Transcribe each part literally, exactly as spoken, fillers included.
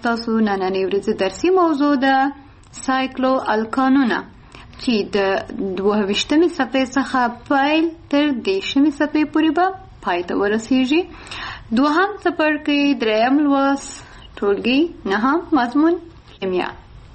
ستاسو نننۍ ورځې درسي موضوع ده سایکلو الکانونه چې د دوه ویشتمې صفحې څخه پیل تر دېرشمې صفحې پورې به پای ته ورسیږي. دوهم څپرکی، دریم لوست، ټولګي نهم، مضمون کیمیا.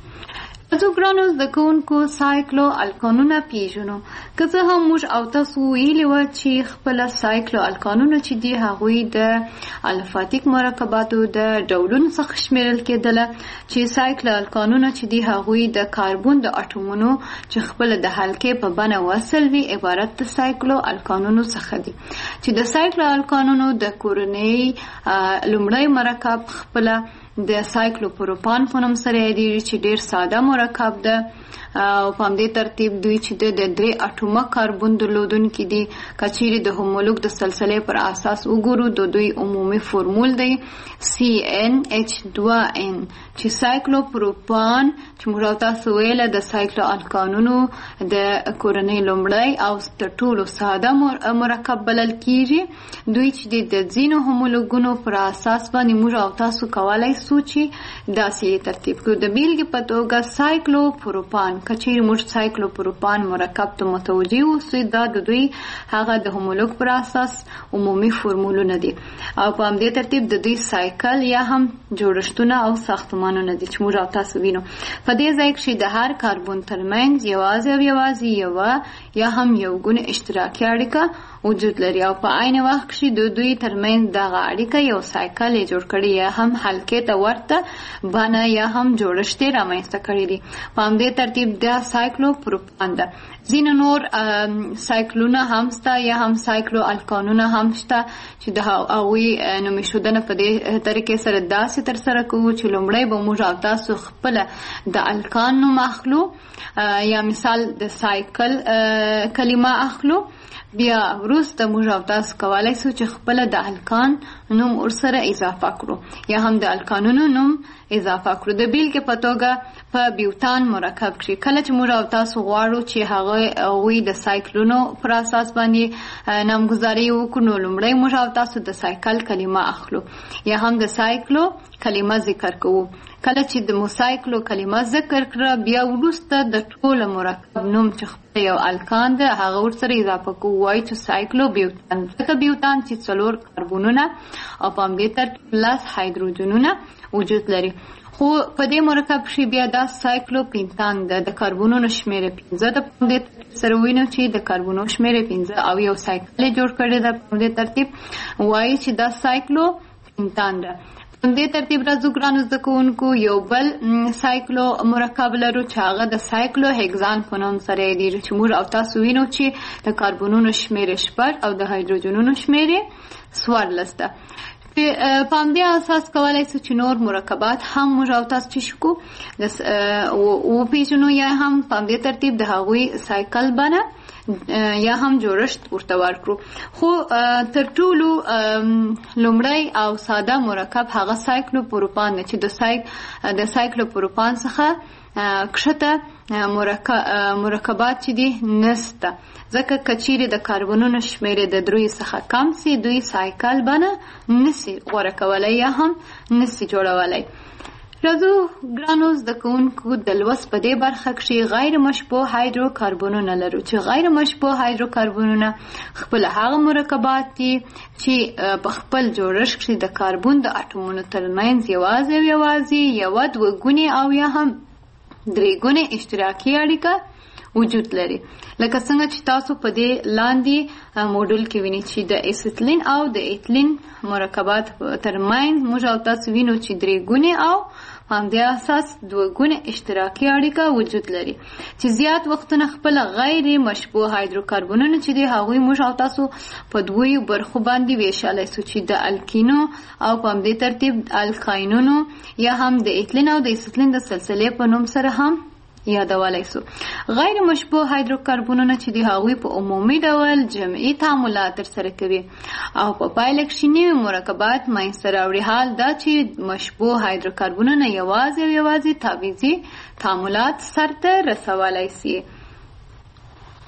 تاسو ګرانو زده کوونکو سایکلو الکانونه پیژنو. که څه هم موږ او تاسو ویلي وه چې خپله سایکلو الکانونه چې دي هغوی د الفاتیک مرکباتو د ډولونو څخه شمیرل کېدله، چې سایکلو الکانونه چې دي هغوی د کاربون د اټومونو چې خپله د حلقې په بڼه وصل وي عبارت د سایکلو الکانونو څخه دي. چې د سایکلو الکانونو د کورنۍ لومړی مرکب خپله د سایکلو پروپان په نوم سره یادېږي چې ډېر ساده مرکب ده او په همدې ترتیب دوی چې د درې اټومه کاربون درلودونکي دي. که چیرې د هومولوګ د سلسلې پر اساس وګورو د دوی عمومي فورمول دی سی ان اچ دوه ان چې سایکلو پروپان چې موږ او تاسو ویله د سایکلو الکانونو د کورنۍ لومړی او تر ټولو ساده مرکب بلل کېږي. دوی چې د ځینو هومولوګونو پر اساس باندې موږ او تاسو کولی سو چې داسې ترتیب کړو. د بیلګې په توګه سایکلو پروپان که چیرې موږ سایکلو پروپان مرکب ته متوجه اوسو، دا د دوی هغه د هومولوګ پر اساس عمومي فورمولونه دي او په همدې ترتیب د دوی سایکل یا هم جوړښتونه او ساختمانونه دي چې موږ او تاسو وینو. په دې ځای کې د هر کاربون ترمنځ یوازې او یوازې یوه یا هم یو ګونه اشتراکي اړیکه وجود لري او په عین وخت کې د دوی ترمنځ دغه اړیکه یو سایکل یې جوړ کړی یا هم حلقې ته ورته بڼه یا هم جوړښت یې رامنځته کړی دی. په همدې ترتیب د سایکلو پروپان ده. ځینې نور سایکلونه هم شته یا هم سایکلو الکانونه هم شته چې د هغوی نوم ایښودنه په دې طریقې سره داسې ترسره کوو چې لومړی به موږ او تاسو خپله د الکان نوم اخلو یا مثال د سایکل کلمه اخلو، بیا وروسته موږ او تاسو کولی سو چې خپله د الکان نوم ورسره اضافه کړو یا هم د الکانونو نوم اضافه کړو. د بیلګې په توګه په بیوتان مرکب کړي کله چې موږ او تاسو غواړو چې هغوی د سایکلونو پر اساس باندې نامګذاري وکړو، نو لومړی موږ او تاسو د سایکل کلمه اخلو یا هم د سایکلو کلمه ذکر کوو. کله چې د موسایکلو کلمه ذکر کړه بیا وروسته د ټوله مرکب نوم چې خپله یو الکان ده هغه ورسره اضافه کوو، وایي چې سایکلو بیوتان. ځکه بیوتان چې څلور کاربونونه او په همدې ترتیب لس هایدروجنونه وجود لري. خو په دې مرکب کښې بیا دا سایکلو پینتان ده، د کاربونونو شمېره پنځه ده. په همدې ترتیب سره ووینو چې د کاربونو شمېره پنځه او یو سایکل یې جوړ کړی ده. په همدې ترتیب وایي چې دا سایکلو پینتان ده. په همدې ترتیب راځو ګرانو زده کوونکو یو بل سایکلو مرکب لرو چې هغه د سایکلو هیګزان په نوم سره یادېږي چې موږ او تاسو وینو چې د کاربونونو شمېره شپږ او د هایدروجنونو شمېرې څوارلس ده. په همدې اساس کولی سو چې نور مرکبات هم موږ او تاسو چې شکو وپېژنو یا هم په همدې ترتیب د هغوی سایکل بڼه یا هم جوړښت ورته ورکړو. خو تر ټولو لومړی او ساده مرکب هغه سایکلو پروپان دی چې د سایکلو پروپان څخه کښته مرکبات چې دي نسته، ځکه که چیرې د کاربونونو شمېرې د دریو څخه کم سي دوی سایکل بڼه نسي غوره کولی یا هم نسي جوړولی. راځو ګرانو زده کوونکو د لوست په دې برخه کښې غیر مشبوه هایدرو کاربونونه لرو چې غیر مشبوه هایدرو کاربونونه خپل هغه مرکبات دي چې په خپل جوړښت کښې د کاربون د اټومونو ترمنځ یوازې او یوازې یوه دوه ګونې او یا هم درې ګونې اشتراکي اړیکه وجود لري. لکه څنګه چې تاسو په دې لاندې موډل کې وینئ چې د اسیتلین او د ایتلین مرکبات ترمنځ موږ او تاسو وینو چې درې ګونې او په همدې اساس دوه ګونې اشتراکي اړیکه وجود لري. چې زیات وختونه خپله غیر مشبوه هایدروکاربونونه چې دي هغوی موږ او تاسو په دوو برخو باندې ویشلی سو چې د الکینو او په همدې ترتیب الکاینونو یا هم د ایتلین او د اسیتلین د سلسلې په نوم سره هم یادولی سو. غیر مشبوه هایدروکاربونونه چې دي هغوی په عمومي ډول جمعي تعاملات ترسره کوي او په پایله کښې نوي مرکبات منځته راوړي. حال دا چې مشبوه هایدروکاربونونه یوازې او یوازې تاویزي تعاملات سرته رسولی سي.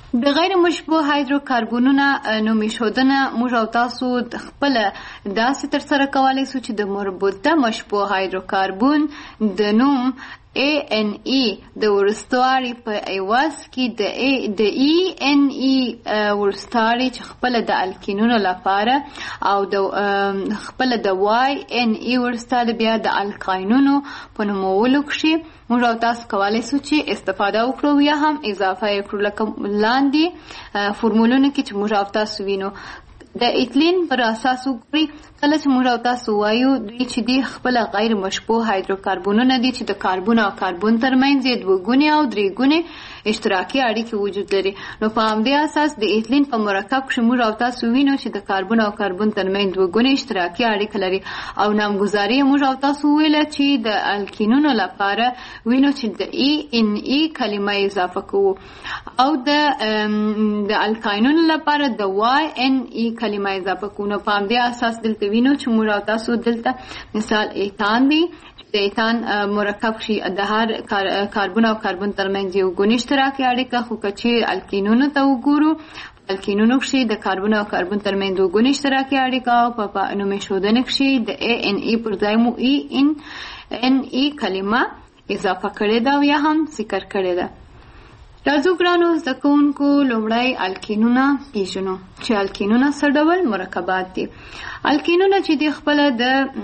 د غیر مشبوع هایدروکاربونونه نوم ایښودنه موږ او تاسو خپله داسې ترسره کولی سو چې د مربوطه مشبوع هایدروکاربون د نوم A N E د ورستواري په عوض کې د د E N E ورستواري چې خپله د الکینونو لپاره او د خپله د Y N E ورستواري بیا د الکاینونو په نومولو کښې موږ او تاسو کولی سو چې استفاده وکړو یا هم اضافه یې کړو لکه لاندې فورمولونو کې چې موږ او تاسو وینو د ایتلین پر اساس وګورئ کله چې موږ او تاسو وایو دوی چې دی خپله غیر مشبوع هایدروکاربونونه دي چې د کاربون او کاربون ترمنځ یې دوه ګونې او درې ګونې اشتراکي اړیکې وجود لري نو په همدې اساس د ایتلین په مرکب کښې موږ او تاسو وینو چې د کاربون او کاربون ترمنځ دوه ګونې اشتراکي اړیکه لري او نامګذاري یې موږ او تاسو وویله چې د الکینونو لپاره وینو چې د ای ان ای کلمه اضافه کوو او د د الکاینونو لپاره د وای ان ای کلمه اضافه کوو نو په همدې اساس دلته وینو چې موږ او تاسو دلته مثال ایتان دی د ایتان مرکب شي د هر کاربون او کاربون ترمنځ یو ګونې اشتراکي اړیکه خو که چیرې الکینونو ته وګورو الکینونو کښې د کاربون او کاربون ترمنځ دوه ګونې اشتراکي اړیکه او په نوم ایښودنې کښې د ای ان ای پر ځای مو ای ان ان ای کلمه اضافه کړې ده او یا هم ذکر کړې ده راځو ګرانو زده کوونکو لومړی الکینونه پېژنو چې الکینونه څه ډول مرکبات دي الکینونه چې دی خپله د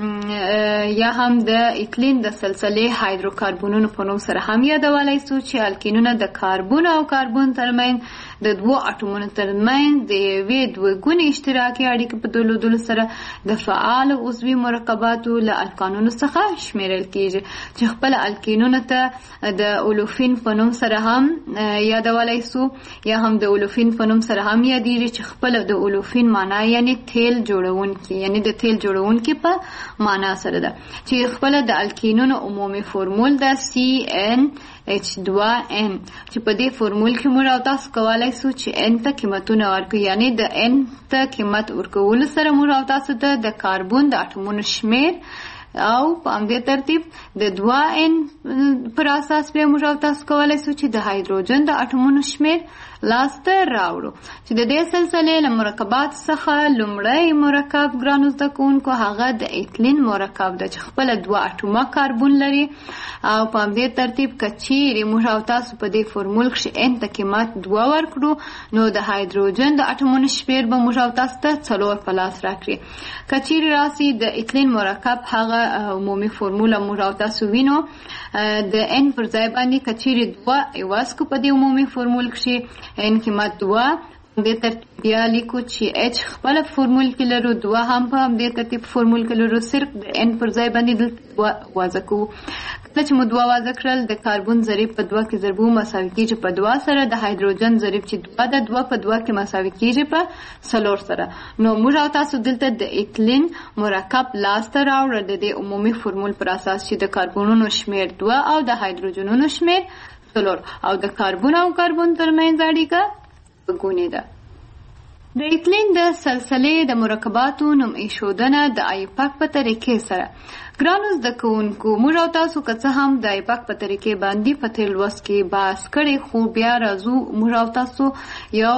یا هم د ایتلین د سلسلې هایدروکاربونونو په نوم سره هم یادولی سو چې الکینونه د کاربون او کاربون ترمنځ د دوو اټومونو ترمنځ د یوې دوه ګونې اشتراکي اړیکې په درلودلو سره د فعال عضوي مرکباتو له الکانونو څخه شمیرل کیږي چې خپله الکینونو ته د اولوفین په نوم سره هم یادولی سو یا هم د اولوفین په نوم سره هم یادیږي چې خپله د اولوفین معنا یعنی تیل جوړونکي یعنی د تیل جوړونکي په معنا سره ده چې خپله د الکینونو عمومي فورمول ده سی ان اچ دوه ان چې په دې فورمول کې موږ او تاسو کولی سو چې ان ته قیمتونه ورکړو یعنی د ان ته قیمت ورکولو سره موږ او تاسو ته د کاربون د اټومونو شمیر او په همدې ترتیب د دوه ان پر اساس بیا موږ او تاسو کولی سو چې د هایدروجن د اټومونو شمیر لاسته راوړو چې د دې سلسلې له مرکبات څخه لومړی مرکب ګرانو زده کوونکو هغه د ایتلین مرکب ده چې خپله دوه اټومه کاربون لري او په همدې ترتیب که چیرې موږ او تاسو په دې فورمول کښې ان ته قیمت دوه ورکړو نو د هایدروجن د اټومونو شمیر به موږ او تاسو ته څلور په لاس راکړي که چیرې راسي د ایتلین مرکب هغه عمومي فورموله موږ او تاسو وینو د ان پر ځای باندې که چیرې دوه عوض کړو په دې عمومي فورمول کښې ان قیمت دوه دې ترتیب بیا لیکو چې اچ خپله فورمول کې لرو دوه هم په همدې ترتیب فورمول کې لرو صرف د ان پر ځای باندې دلته دوه وضع کوو کله چې مو دوه وضع کړل د کاربون ضریب په دوه کې ضربو مساوي کېږي په دوه سره د هایدروجن ضریب چې دوه د دوه په دوه کې مساوي کېږي په څلور سره نو موږ او تاسو دلته د ایتلین مرکب لاسته راوړل د دې عمومي فورمول پر اساس چې د کاربونونو شمیر دوه او د هایدروجنونو شمیر څلور او د کاربون او کاربون ترمنځ اړیکه ګونې ده د ایتلین د سلسلې د مرکباتو نوم ایښودنه د آیپاک په طریقې سره ګرانو زده کوونکو موږ او تاسو که څه هم د آیپاک په طریقې باندې په تېر لوست کې بحث کړی خو بیا راځو موږ او تاسو یو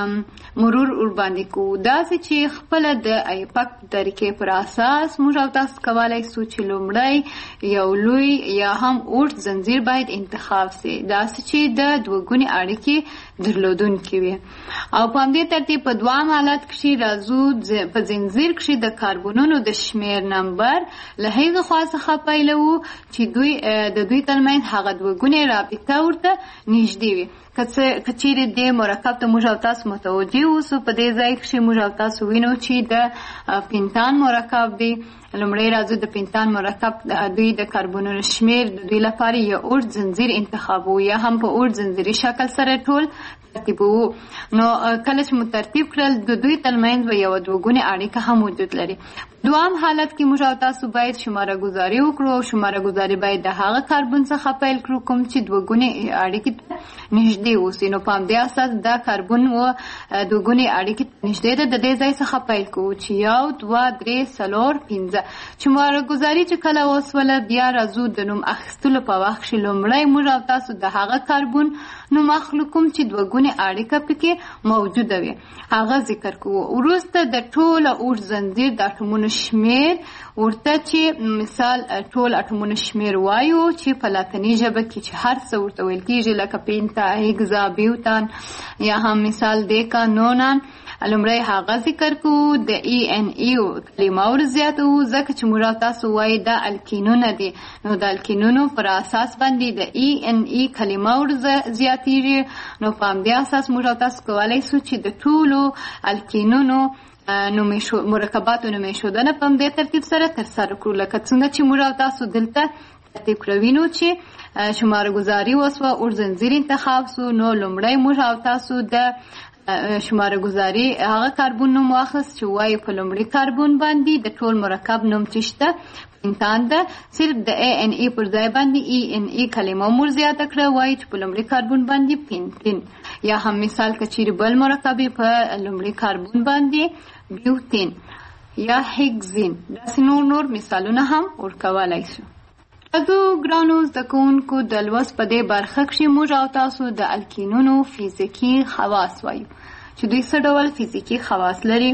مرور ورباندې کوو داسې چې خپله د آیپاک طریقې پر اساس موږ او تاسو کولی سو چې لومړی یو لوی یا هم اوږد زنځیر باید انتخاب سي داسې چې د دوه ګونې اړیکې درلودونکي وي او په همدې ترتیب په دوام حالت کښې راځو په زنځیر کښې د کاربونونو د شمیر نمبر له هغې خوا څخه پیلوو چې دوی د دوی ترمنځ هغه دوه ګونې رابطه ورته نږدې وي که چیرې دې مرکب ته موږ او تاسو متوجه اوسو په دې ځای کښې موږ او تاسو وینو چې د پینتان مرکب دی لومړی راځو د پینتان مرکب دوی د کاربونونو شمیر د دوی لپاره یو اوږد زنځیر انتخابوو یا هم په اوږد زنځیري شکل سره ټول ترتیبوو نو کله چې مو ترتیب کړل د دوی ترمنځ به یوه دوه ګونې اړیکه هم وجود لري دوام حالت کې موږ او تاسو باید شماره ګذاري وکړو او شماره ګذاري باید د هغه کاربون څخه پیل کړو کوم چې دوه ګونې اړیکې ته نږدې اوسي نو په همدې اساس دا کاربون و دوه ګونې اړیکې ته نږدې ده د دې ځای څخه پیل کوو چې یو دوه درې څلور پنځه وروسته شماره ګذاري چې کله وسوله بیا راځو د نوم اخیستلو په وخت کې لومړی موږ او تاسو د هغه کاربون نوم اخلو کوم چې دوه ګونې اړیکه پکې موجوده وي هغه ذکر کوو وروسته د ټوله اوږد زنځیر د اټومونو شمیر ورته چې مثال ټول اټومونو شمیر وایو چې په لاتیني ژبه کې چې هر څه ورته ویل کېږي لکه پینتا هیګزا بیوتان یا هم مثال دیکا نونان لومړی هغه ذکر کوو د ای ان ای کلمه ور زیاتو ځکه چې موږ تاسو وایي دا الکینونه دي نو د الکینونو پر اساس باندې د ای ان ای کلمه ور زیاتیږي نو په همدې اساس موږ تاسو کولی شو چې د ټولو الکینونو نومې شو مرکباتو نومې ښودنه په همدې ترتیب سره ترسره کړو لکه څنګه چې موږ تاسو دلته ترتیب کړو وینو چې شماره ګذاري وسوه اور زنځیر انتخاب سو نو لومړی موږ او تاسو د شماره ګذاري هغه کاربون نوم واخیست چې وایي په لومړي کاربون باندې د ټول مرکب نوم چې شته پینتان ده صرف د ای ان ای پر ځای باندې ای ان ای کلمه مور زیاته کړه وایي چې په لومړي کاربون باندې پینتین یا هم مثال که چیرې بل مرکب په لومړي کاربون باندې بیوتین یا هیګزین داسې نور نور مثالونه هم ورکولی شو ازو ګرانو زده کوونکو د لوست په دې برخه کښې موږ او تاسو د الکینونو فزیکي خواص وایو چې دوی څه ډول فزیکي خواص لري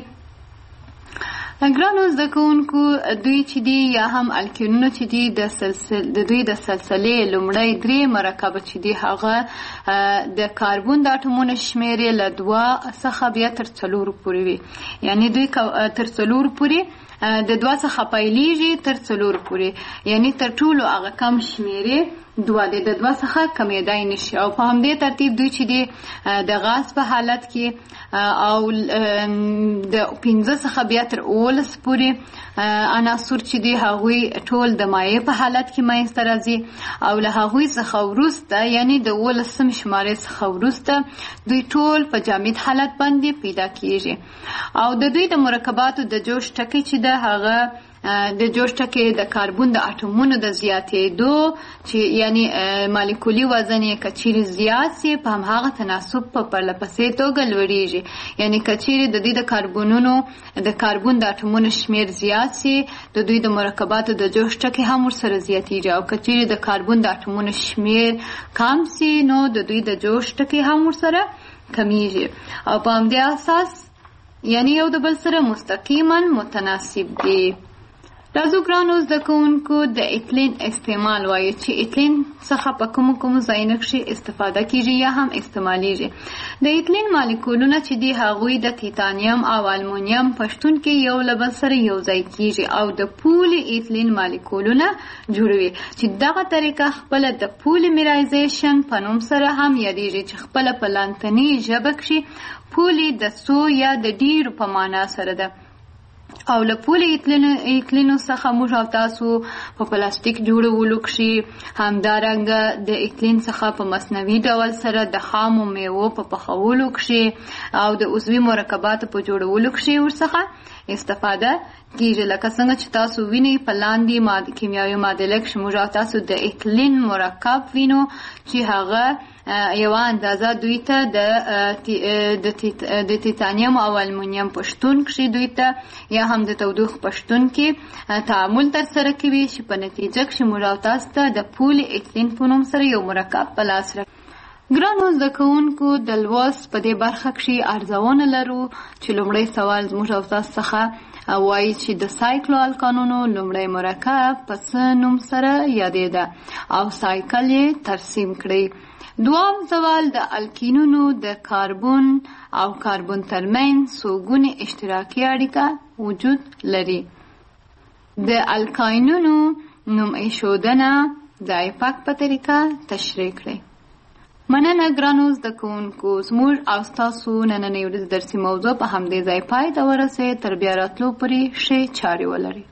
ګرانو زده کوونکو دوی چې دي یا هم الکینونه چې دي د سلسل د دوی د سلسلې لومړی درې مرکبه چې دي هغه د کاربون د اټومونو شمیر یې له دوه څخه بیا تر څلورو پورې وي یعنی دوی تر څلورو پورې د دوه څخه پیلیږي تر څلورو پورې یعنی تر ټولو هغه کم شمیرې دوه دی د دوه څخه کمیدای نشي او په همدې ترتیب دوی چې دی د غاز په حالت کې او د پنځه څخه بیا تر اوولس پورې عناصر چې دی هغوی ټول د مایع په حالت کې منځته راځي او له هغوی څخه وروسته یعنی د اوولسم شمارې څخه وروسته دوی ټول په جامد حالت باندې پیدا کیږي او د دوی د مرکباتو د جوش ټکی چې ده هغه د جوش ټکی د کاربون د اټومونو د زیاتېدو چې یعنی مالیکولي وزن یې که چیرې زیات سي په همهغه تناسب په پرله پسې توګه لوړیږي یعنی که چیرې د دوی د کاربونونو د کاربون د اټومونو شمیر زیات سي د دوی د مرکباتو د جوش ټکی هم ورسره زیاتېږي او که چیرې د کاربون د اټومونو شمیر کم سي نو د دوی د جوش ټکی هم ورسره کمیږي او په همدې اساس یعنی یو د بل سره مستقیما متناسب دي راځو ګرانو زده کوونکو د ایتلین استعمال وایو چې ایتلین څخه په کومو کومو ځایونو کښې استفاده کیږي یا هم استعمالیږي د ایتلین مالیکولونه چې دي هغوی د تیتانیم او المونیم په شتون کې یو له بل سره یو ځای کیږي او د پولي ایتلین مالیکولونه جوړوي چې دغه طریقه خپله د پولیمرایزیشن په نوم سره هم یادیږي چې خپله په لاتیني ژبه کښې پولي د څو یا د ډیرو په معنا سره ده او له پولي ایتلینو څخه موږ او تاسو په پلاستیک جوړولو کښې همدارنګه د ایتلین څخه په مصنوعي ډول سره د خامو میوو په پخولو کښې او د عضوي مرکباتو په جوړولو کښې ورڅخه استفاده کیږي لکه څنګه چې تاسو وینئ په لاندې ماده کیمیاوي معادله کښې موږ او تاسو د ایتلین مرکب وینو چې هغه یوه اندازه دوی ته د تیتانیم او المونیم په شتون کښې دوی ته یا هم د تودوخې په شتون کې تعامل ترسره کوي چې په نتیجه کښې موږ او تاسو ته د پولي ایتلین په نوم سره یو مرکب په لاس راکوي ګرانو زده کوونکو د لوست په دې برخه کښې ارزونه لرو چې لومړی سوال زموږ او تاسو څخه وایي چې د سایکلو الکانونو لومړی مرکب په څه نوم سره یادېده او سایکل یې ترسیم کړئ دوام سوال د الکینونو د کاربون او کاربون ترمنځ څو ګونې اشتراکي اړیکه وجود لري د الکاینونو نوم ایښودنه د ایپاک په طریقه تشریح کړئ مننه ګرانو زده کوونکو زموږ او ستاسو نننۍ ورځ درسي موضوع په همدې ځای پای ته ورسېد تر بیا راتلو پورې ښې چارې ولرئ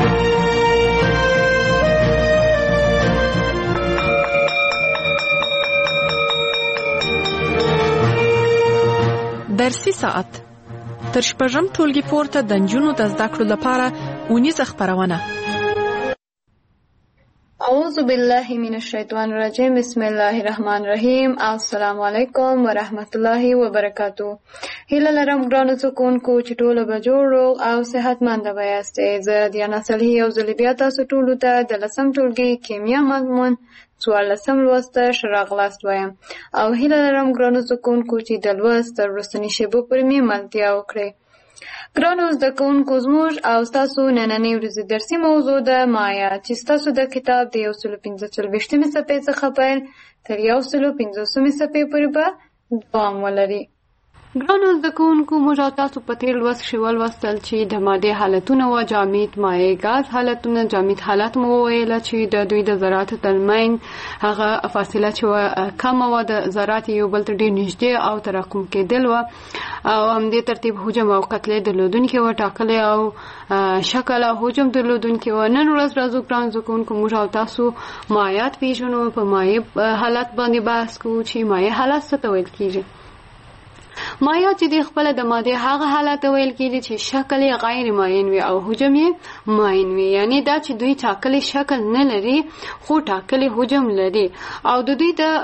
درسي ساعت تر شپږم ټولګي پورته د نجونو د زده کړو لپاره اونیزه خپرونه اعوذ بالله من الشیطان الرجیم. بسم الله الرحمن الرحیم. السلام علیکم ورحمت الله وبرکاتو. هیله لرم ګرانو څکونکو چې ټوله به جوړ روغ او صحتمنده به یاستئ. زه دیانا صالحي یو ځل بیا تاسو ټولو ته د لسم ټولګي کیمیا مضمون څوارلسم لوست ته ښه راغلاست وایم او هیله لرم ګرانو څکونکو چې د لوست تر وروستني شیبو پورې مې ملتیا وکړئ. ګرانو زده کوونکو، زموږ او ستاسو نننۍ ورځې درسي موضوع ده مایا، چې ستاسو د کتاب د یو سلو پنځه څلوېښتمې صفحې څخه پیل تر یو سلو پنځوسمې صفحې پورې به دوام ولري. ګرانو زده کوونکو، موږ او تاسو په تېر لوست کښې ولوستل چې د مادې حالتونه وه، جامد، مایع، ګاز حالتونه. جامد حالت مو وویله چې د دوی د ذراتو ترمنځ هغه فاصله چې وه کمه وه، د ذرات یو بل ته ډېر نږدې او تراکم کېدل وه، او همدې ترتیب حجم او کتلې درلودونکې وه، ټاکلی او شکل او حجم درلودونکې وه. نن ورځ راځو ګرانو زده کوونکو، موږ او تاسو مایعات پېژنو. په مایع حالت باندې بحث کوو چې مایع حالت څه ته ویل کېږي. مایع چې دی خپله د مادې هغه حالت ویل کېږي چې شکل یې غیر معین وي او حجم یې معین وي. یعنی دا چې دوی ټاکلی شکل نه لري خو ټاکلی حجم لري، او د دوی د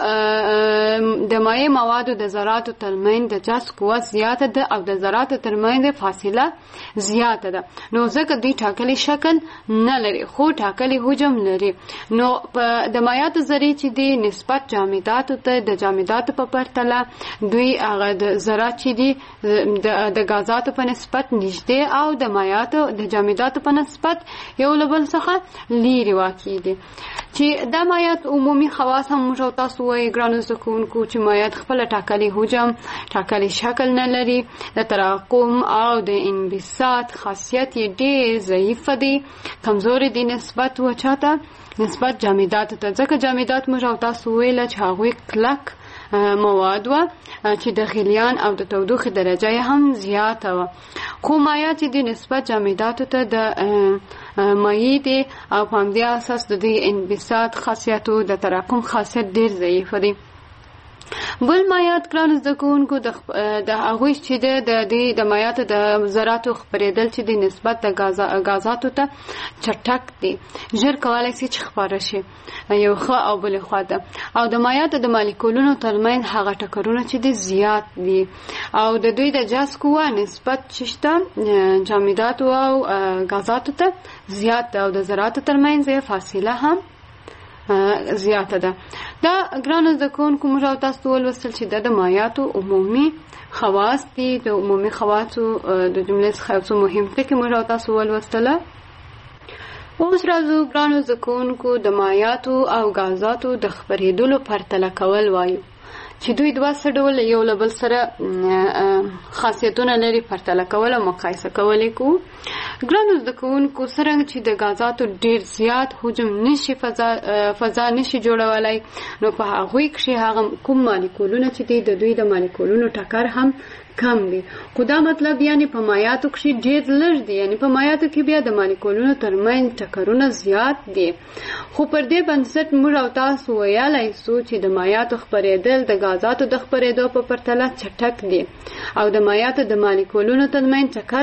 د مایع موادو د ذراتو ترمنځ د جذب قوت زیاته ده او د ذراتو ترمنځ فاصله زیاته ده، نو ځکه دوی ټاکلی شکل نه لري خو ټاکلی حجم لري. نو د مایعاتو ذرې چې دی نسبت جامداتو ته د جامداتو په پرتله دوی هغه د ذرات چې دي د غازاتو په نسبت نږدې او د مایعاتو د جامداتو په نسبت یو له بل څخه لیرې واقع دي. چې دا مایعات عمومي خواص هم موږ او تاسو وایي ګرانو زده کوونکو چې مایعات خپله ټاکلی حجم، ټاکلی شکل نه لري، د تراکم او د انبساط خاصیت یې ډېر ضعیفه دی، کمزوري دی نسبت و چاته نسبت جامداتو ته. ځکه جامدات موږ او تاسو ویله چې هغوی کلک مواد و چې د غلیان او د تودوخې درجه هم زیاته و، خو مایع چې دی نسبت جامداتو ته د مایع دی او په همدې اساس د دوی انبساط خاصیت او د تراکم خاصیت ډېر ضعیف دی. بل مایعات ګرانو زده کوونکو د هغوی چې د دوی د مایعاتو د ذراتو خپرېدل چې د نسبت د غازاتو ته چټک دی، ژر کولی شي چې خپاره شي یو ښه او بلې خوا ته. او د مایعاتو د مالیکولونو ترمنځ هغه ټکرونه چې دی زیات دي، او د دوی د جذب قوه نسبت چې شته جامداتو او غازاتو ته زیات ده، او د ذراتو ترمنځ فاصله هم زیاته ده. دا ګرانو زده کوونکو موږ او تاسو ولوستل چې دا د مایعاتو عمومي خواص دي. د عمومي خواصو د جملې څخه یو څو مهم ټکي موږ او تاسو ولوستله. اوس راځو ګرانو زده کوونکو د مایعاتو او غازاتو د خپرېدلو پرتله کول وایو، چې دوی دوه څه ډول یو له بل سره خاصیتونه لري، پرتله کول او مقایسه کول یې کوو. ګرانو زده کوونکو، څرنګه چې د غازاتو ډېر زیات حجم نشي فضا فضا نشي جوړولی، نو په هغوی کښې هغه کوم مالیکولونه چې دی د دوی د مالیکولونو ټکر هم کم دی، خو دا مطلب یعنی په مایعاتو کښې ډېر لږ دی، یعنی په مایعاتو کې بیا د مالیکولونو ترمنځ ټکرونه زیات دي. خو پر دې بنسټ موږ او تاسو ویلی سو چې د مایعاتو خپرېدل د غازاتو د خپرېدو په پرتله چټک دی، او د مایعاتو د مالیکولونو ترمنځ ټکر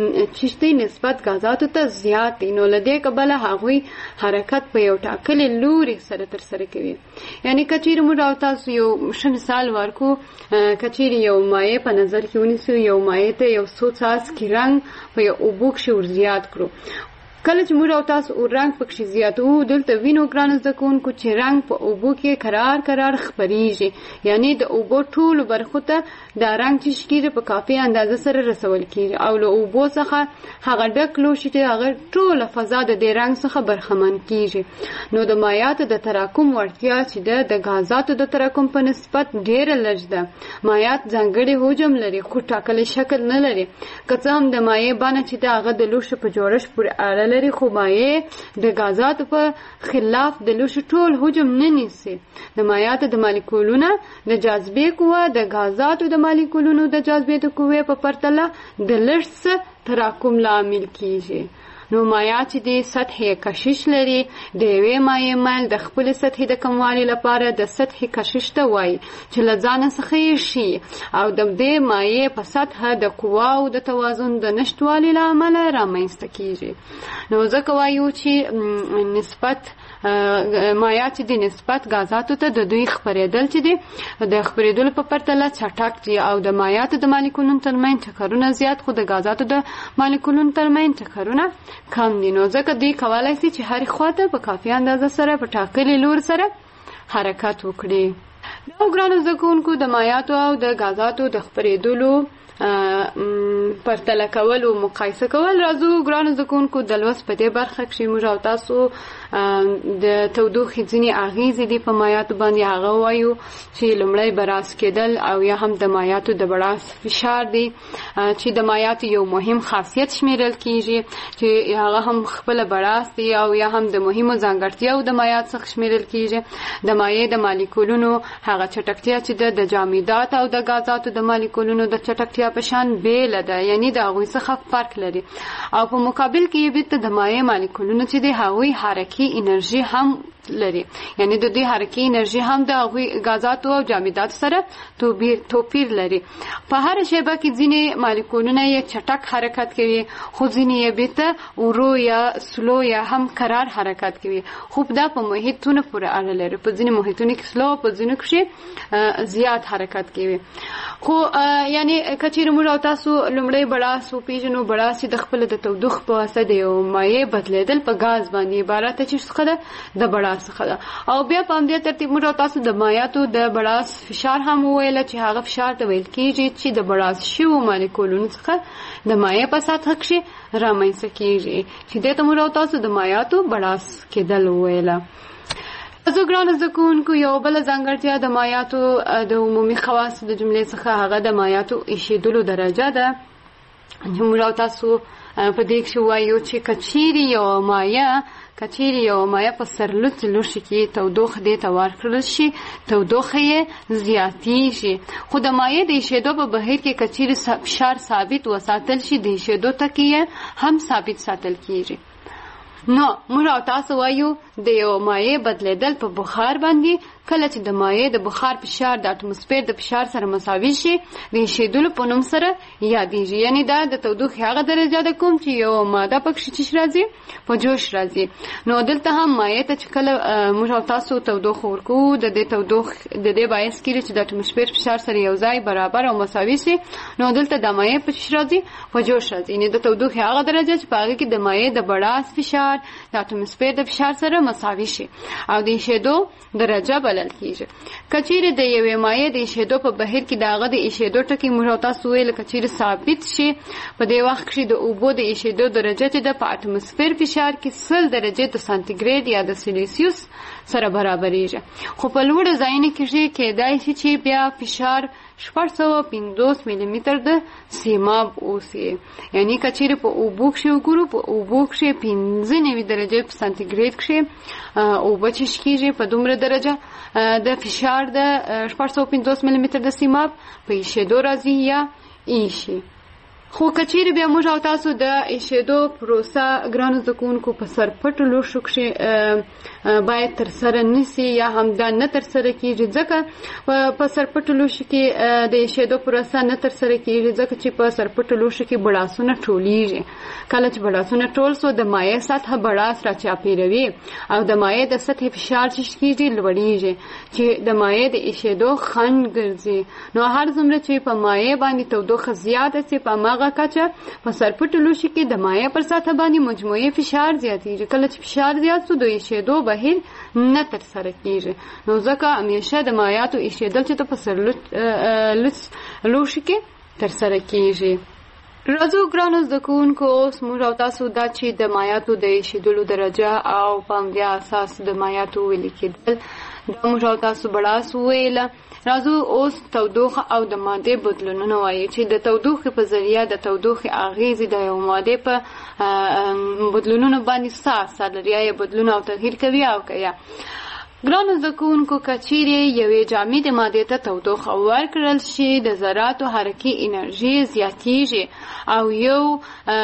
چې نسبت غازاتو ته زیات دی. نو له دې کبله هغوی حرکت په یو ټاکلي لوري سره ترسره کوي. یعنی که چیرې موږ او تاسو یو ښه مثال ورکو، که چیرې یو مایع په نظر کې ونیسو، یو مایع ته یو څو څاڅکي رنګ په یو اوبو کښې ور زیات کړو، کله چې موږ او تاسو رنګ پکښې زیاتوو، دلته وینو ګرانو زده کوونکو چې رنګ په اوبو کې کرار کرار خپریږي، یعنی د اوبو ټولو برخو ته دا رنګ چې کېږي په کافي اندازه سره رسول کېږي، او له اوبو څخه هغه ډک لوښي چې هغه ټوله فضا د دې رنګ څخه برخمن کېږي. نو د مایعاتو د تراکم وړتیا چې ده د غازاتو د تراکم په نسبت ډېره لږ ده. مایعات ځانګړی حجم لري خو ټاکلی شکل نه لري، که څه هم د مایع بڼه چې ده هغه د لوښو په جوړښت پورې اړه لري، خو مایع د غازاتو په خلاف د لوښو ټول حجم نه نیسي. د مایعاتو د مالیکولونو د جاذبې قوه د غازاتو د مالیکولونو د جاذبې د قوې په پرتله د لږ څه تراکم لامل کیږي. نو مایع چې د سطحې کشش لري، د یوې مایع میل د خپلې سطحې د کموالي لپاره د سطحې کشش ته وایي چې له ځانه څخه یې شي، او د دې مایع په سطحه د قواو د توازن د نشتوالي له امله رامنځته کیږي. نو ځکه وایو چې نسبت مایع چې د نسبت غازاتو ته د دوی خپرېدل چې دي د خپرېدلو په پرتله چټک دي او د مایعاتو د مالیکولونو ترمنځ ټکرونه زیات خو د غازاتو د مالیکولونو ترمنځ ټکرونه کم دي. نو ځکه دوی کولی شي چې هرې خواته په کافي اندازه سره په ټاکلي لور سره حرکت وکړي. نو ګرانو زده کوونکو د مایعاتو او د غازاتو د خپرېدلو پرتله کول او مقایسه کول راځو ګرانو زده کوونکو د لوست په دې برخه کې موږ او تاسو د تودوخې ځینې اغیزې دي په مایعاتو باندې. هغه وایو چې لومړی براس کېدل او یا هم د مایعاتو د براس فشار دی چې د مایعاتو یو مهم خاصیت شمیرل کیږي چې هغه هم خپل براس دی او یا هم د مهمو ځانګړتیاو د مایعات څخه شمیرل کیږي. د مایع د مالیکولونو هغه چټکتیا چې د جامدات او د غازاتو د مالیکولونو د چټکتیا په شان بیل ده، یعنی د هغوی څخه فرق لري. او په مقابل کې بیت د مایع مالیکولونو چې د هغوی حرکي انرژي هم لري، یعنی د دې حرکي انرژي هم د هغوی غازاتو او جامداتو سره توپیر لري. په هر شیبه کې ځینې مالیکولونه یې چټک حرکت کوي خو ځینې یې بیت ورو یا سلو یا هم قرار حرکت کوي. خو دا په محیطونو پورې اړه لري. په ځینې محیطونو کې سلو، په ځینو کې زیات حرکت کوي. خو یعنی کچېرې موږ او تاسو لومړی بړاس وپېژنو. بړاس چې د خپل د تودوخې په واسطه د یو مایع بدلېدل په غاز باندې عبارت چې څخه ده د بړاس څخه ده. او بیا په همدې ترتیب موږ او تاسو د مایعاتو د بړاس فشار هم وویل چې هغه فشار ته ویل کېږي چې د بړاس شویو مالیکولونو څخه د مایع په سطحه کښې رامنځته کېږي چې دې ته موږ او تاسو د مایعاتو بړاس کېدل وویله. زه ګرانو زده کوونکو یو بله ځانګړتیا د مایعاتو د عمومي خواصو د جملې څخه هغه د مایعاتو ایښېدلو درجه ده. موږ او تاسو په دې کښې وایو چې کچېرې یو مایع کچېرې یو مایع په سرلوڅ لوښي کې تودوخه دې ته ورکړل شي تودوخه یې زیاتېږي. خو د مایع د ایښېدو په بهیر کې کچېرې فشار ثابت وساتل شي د ایښېدو ټکي یې هم ثابت ساتل کېږي. نو موږ او تاسو وایو د یو مایع بدلېدل په بخار باندې کله چې د مایع د بخار فشار د اټموسفیر د فشار سره مساوي شي د ایښېدلو په نوم سره یادېږي. یعنی دا د تودوخې هغه درجه ده کوم چې یو ماده پکښې چې راځي په جوش راځي. نو دلته هم مایع ته چې کله موږ او تاسو تودوخه ورکوو د دې تودوخې د دې باعث کېږي چې د اټموسفیر فشار سره یو ځای برابر او مساوي شي. نو دلته د مایع په چې راځي په جوش راځي. یعنی د تودوخې هغه درجه چې په هغې کې د مایع د بړاس فشار د اټموسفیر د فشار سره مساوي شي او د ایښېدو درجه بلل کېږي. کچېرې د یوې مایع د ایښېدو په بهیر کې د هغه د ایښېدو ټکي موږ او تاسو ویل کچېرې ثابت شي په دې وخت کښې د اوبو د ایښېدو درجه چې ده په اټموسفیر فشار کې سل درجې د سانتیګریډ یا د سیلیسیوس سره برابرېږي. خو په لوړو ځایونو کې کېدای شي چې بیا فشار شپږ سوه پنځوس میلي متر د سیماب اوسي. یعنی کچېرې په اوبو کښې وګورو په اوبو کښې پنځه نوي درجې په سانتیګریډ کښې اوبه چې کېږي په دومره درجه د فشار د شپږ سوه پنځوس میلي متر د سیماب په ایښېدو راځي یا ایښي. خو کچېرې بیا موږ او تاسو د ایښېدو پروسه ګرانو زده کوونکو په سرپټو لوښو کښې باید ترسره نه سي یا هم دا نه ترسره کېږي ځکه په سرپټو لوښو کې د ایښېدو پروسه نه ترسره کېږي ځکه چې په سرپټو لوښو کې بړاسونه ټولېږي. کله چې بړاسونه ټول سو د مایع سطحه بړاس راچاپېروي او د مایع د سطحې فشار چې کېږي لوړېږي چې د مایع د ایښېدو خنډ ګرځي. نو هر څومره چې په مایع باندې تودوخه زیاته سي په هماغه کچه په سرپټو لوښي کې د مایع پر سطحه باندې مجموعي فشار زیاتېږي. کله چې فشار زیات سو د ایښېدو بهیر نه ترسره کېږي. نو ځکه همیشه د مایعاتو ایښېدل چې ته په سرلوڅ لوښي کې ترسره کېږي. راځو ګرانو زده کوونکو اوس موږ او تاسو دا چې د مایعاتو د ایښېدلو درجه او په همدې اساس د مایعاتو ویلې کېدل دا موږ او تاسو بړاس وویله. راځو اوس تودوخه او د مادې بدلونونه وایي چې د تودوخې په ذریعه د تودوخې اغیزې د یو مادې په بدلونونو باندې څه اثر لري، یا بدلون او تغییر کوي او که یا ګرانو زده کوونکو که چیرې یوې جامدې مادې ته تودوخه ورکړل شي د ذراتو حرکي انرژي زیاتیږي او یو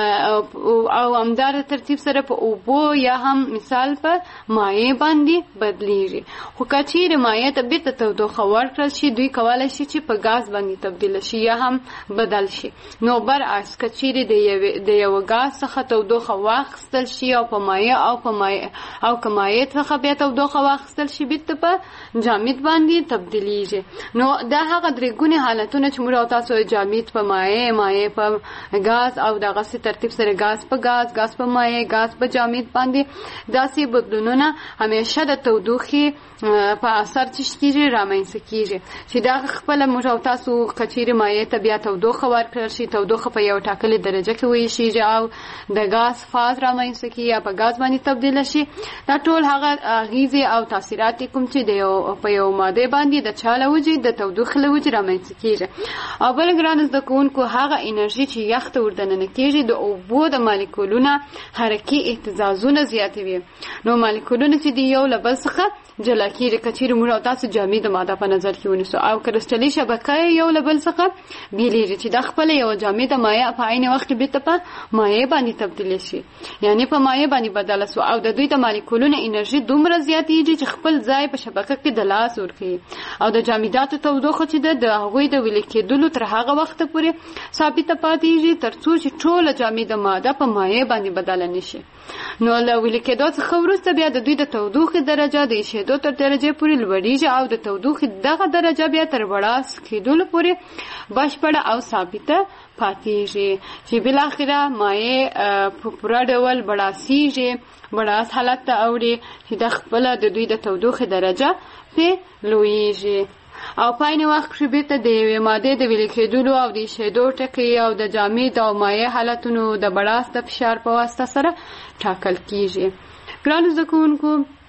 او همدار ترتیب سره په اوبو یا هم مثال په مایع باندې بدلیږي. خو که چیرې مایع ته بیرته تودوخه ورکړل شي دوی کولی شي چې په ګاز باندې تبدیل شي یا هم بدل شي. نو برعکس که چیرې د یو ګاز څخه تودوخه واخیستل شي او په مایع او په مایع او که مایع څخه بیا تودوخه واخیستل شي بیرته په جامد باندې تبدیلیږي. نو دا هغه درې ګونې حالتونه چې موږ او تاسو جامد په مایع، مایع په ګاز او دغسې ترتیب سره ګاز په ګاز، ګاز په مایع، ګاز په جامد باندې داسې بدلونونه همیشه د تودوخې په اثر څه کېږي رامنځته کېږي چې دا خپله موږ او تاسو که چیرې مایع ته بیا تودوخه ورکړل شي تودوخه په یو ټاکلې درجه کې ویشیږي او د ګاز فاز رامنځته کېږي یا په ګاز باندې تبدیله شي. دا ټول هغه اغیزې او تاثیرات کوم چې د یو په یو ماده باندې د چا له وجې د تودوخې له وجې رامنځته کېږي. او بل ګرانو زده کوونکو هغه انرژي چې یخ ته وردننه کېږي د اوبو د مالیکولونه حرکي اهتزازونه زیاتوي. نو مالیکولونه چې د یو له بل څخه جلا کېږي که چیرې موږ او تاسو جامده ماده په نظر کې ونیسو او کرسټلي شبکه یو له بل څخه بیلېږي چې دا خپله یوه جامده مایع په عین وخت کې بیرته په مایع باندې تبدیل شي یعنی په مایع باندې بدله سو او د دوی د مالیکولونو انرژي دومره زیاتېږي چې خپل ځای په شبکه کې د لاس ورکوي او د جامداتو تودوخه چې ده د هغوی د ویلې کېدلو تر هغه وخته پورې ثابته پاتېږي تر څو چې ټوله جامده ماده په مایع باندې بدله نشي. نو له ویلې کېدو څخه وروسته بیا د دوی د تودوخې درجه د ایشېدو تر درجې پورې لوړېږي او د تودوخې دغه درجه بیا تر بړاس کېدلو پورې بشپړه او ثابته پاتېږي چې بالاخره مایع په پوره ډول بړاسیږي بړاس حالت ته اوړي چې د خپله د دوی د تودوخې درجه پرې لویږي او پاین وخت کې بیرته د یوې مادې د ویلې کېدلو او د ایشېدو ټکي او د جامد او مایع حالتونو د بړاس د فشار په واسطه سره ټاکل کېږي. ګرانو زده کوونکو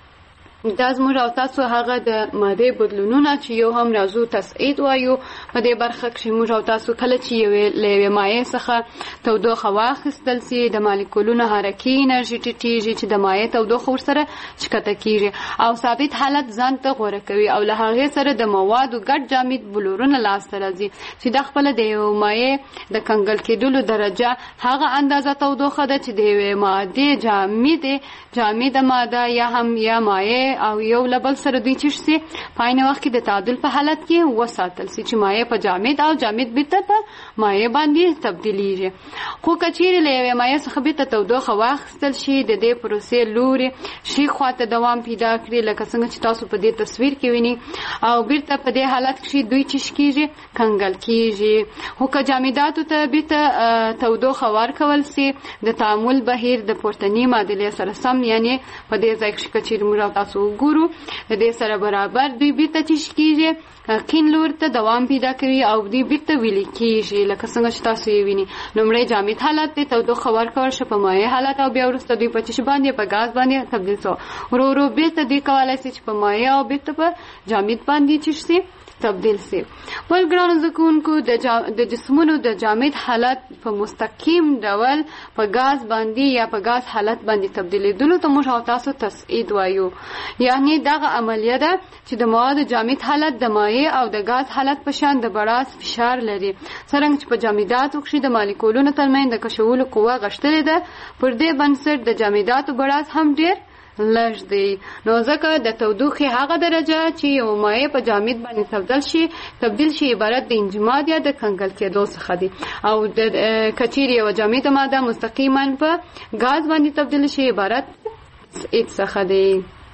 دا زموږ او تاسو هغه د مادې بدلونونه چې یو هم راځو تصعید وایو په دې برخه کې موږ او تاسو کله چې یوې له یوې مایع څخه تودوخه واخیستل سي د مالیکولونو حرکي انرژي ټیټېږي چې د مایع تودوخه ورسره ښکته کېږي او ثابت حالت ځان ته غوره کوي او له هغې سره د موادو ګډ جامد بلورونه لاسته راځي چې دا خپله د یو مایع د کنګل کېدلو درجه هغه اندازه تودوخه ده چې د یوې مادې جامدې جامده ماده یا هم یا مایع او یو لبل سره دوی چې شي پاینه وخت کې د تعادل په حالت کې وساتل سي چې مایع په جامد او جامد بیرته په مایع باندې تبدیلیږي. خو کچېرې له یوې مایع څخه بیرته تودوخه واخیستل شي د دې پروسې لوري شي خواته دوام پیدا کړي لکه څنګه چې تاسو په دې تصویر کې ویني او بیرته په دې حالت کې دوی چې کېږي کنګل کېږي. خو که جامداتو ته بیرته تودوخه ورکول سي د تعامل بهیر د پورتني معادلې سره سم یعنی په دې ځای کې کچېرې موږ تاسو ګورو د دې سره برابر دوی بیرته چې کېږي کین لور ته دوام پیدا کوي او دوی بیرته ویلې کېږي لکه څنګه چې تاسو یې ویني. لومړی جامد حالت دی تودوخه ورکول شو په مایع حالت او بیا وروسته دوی په چش باندې په ګاز باندې تبدیل شو ورو ورو بیرته دوی کولی شي چې په مایع او بیرته په جامد باندې چې شي تبدیل سي. بل ګرانو زده کوونکو د جسمونو د جامد حالت په مستقیم ډول په ګاز باندې یا په ګاز حالت باندې تبدیلېدلو ته موږ او تاسو تصعید وایو یعنی دغه عملیه ده چې د موادو جامد حالت د مایع او د ګاز حالت په شان د بړاس فشار لري څرنګه چې په جامداتو کې د مالیکولونو ترمنځ د کشولو قوه غښتلې ده پر دې بنسټ د جامداتو بړاس هم ډېر لږ دی. نو ځکه د تودوخې هغه درجه چې یو مایع په جامد باندې تبدیل شي تبدیل شي عبارت د انجماد یا د کنګل کېدو څخه دی او د کچېرې یوه جامده ماده مستقیما په ګاز باندې تبدیل شي عبارت تصعید څخه دی.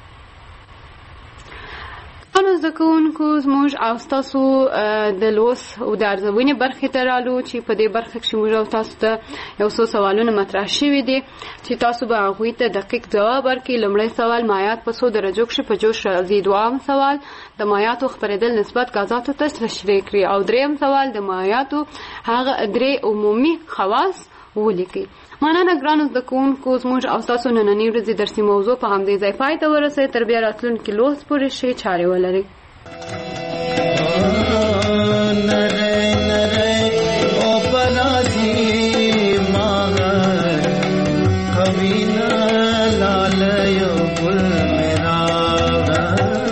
نو زده کوونکو زموږ او ستاسو د لوست او د ارزونې برخې ته رالو چې په دې برخه کې موږ او تاسو ته یو څو سوالونه مطرح شوي دي چې تاسو به هغوی ته دقیق ځواب ورکړئ. لومړی سوال مایعات په څو درجو کې په جوش راځي. دویم سوال د مایعاتو خپرېدل نسبت غازاتو ته تشریح کړئ او دریم سوال د مایعاتو هغه درې عمومي خواص ولیکئ. مننه ګرانو زده کوونکو زموږ او ستاسو نننۍ ورځې درسي موضوع په همدې ځای پای ته ورسوئ. تر بیا راتلونکي لوست پورې ښې چارې ولرئ. کبھی نہ لال یو گل میرا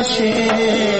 راشي